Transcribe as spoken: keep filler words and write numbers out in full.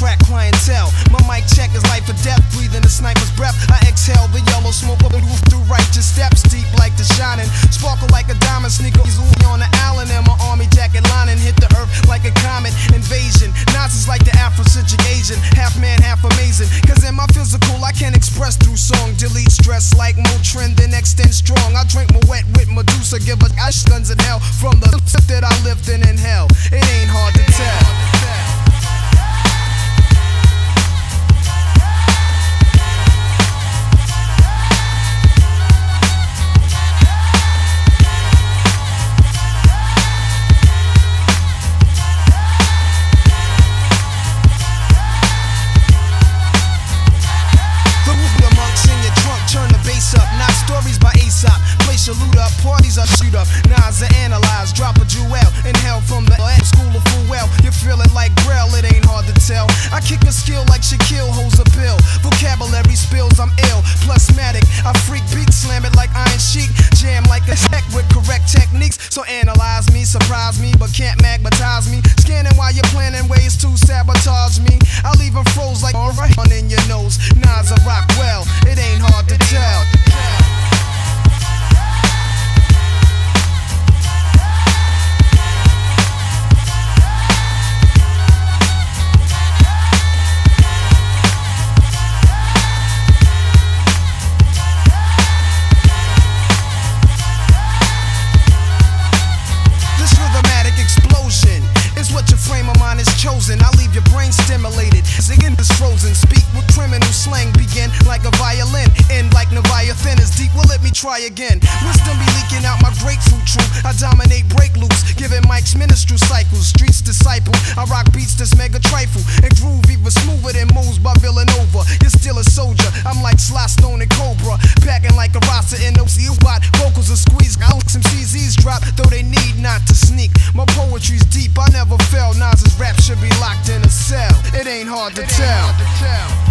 attract clientele. My mic check is life or death, breathing a sniper's breath. I exhale the yellow smoke up the roof through righteous steps, deep like the shining, sparkle like a diamond, sneaker easily on the island, and my army jacket lining hit the earth like a comet invasion. Nas is like the Afrocentric Asian, half man, half amazing. Cause in my physical I can express through song, delete stress like Motrin, then extend strong. I drink my wet with Medusa, give a ash guns in hell from the tip that I lived in in hell. It ain't hard to tell. Salute up, parties I shoot up, Nas I analyze, drop a jewel, inhale from the school of full well. You feel it like Braille, it ain't hard to tell. I kick a skill like Shaquille holds a pill. Vocabulary spills, I'm ill, plusmatic. I freak beat, slam it like Iron Sheik, jam like a tech with correct techniques. So analyze me, surprise me, but can't magnetize me. Scanning while you're planning ways to sabotage me. I leave them froze like alright on in your nose. Nas I rock well, it ain't hard to tell. I leave your brain stimulated, singing is frozen. Speak with criminal slang, begin like a violin, end like Leviathan is deep. Well, let me try again. Wisdom be leaking out my grapefruit true. I dominate break loops, giving mics ministerial cycles. Streets disciple, I rock beats that's mega trifle and groove even smoother than moves by Villanova. You're still a soldier, I'm like Sly Stone and Cobra, packing like a roster in O C U bot. Vocals are squeezed, out some C Zs drop, though they need not to sneak. My poetry's deep, I never fail. Nas's rap should be locked in a cell. It ain't hard to tell.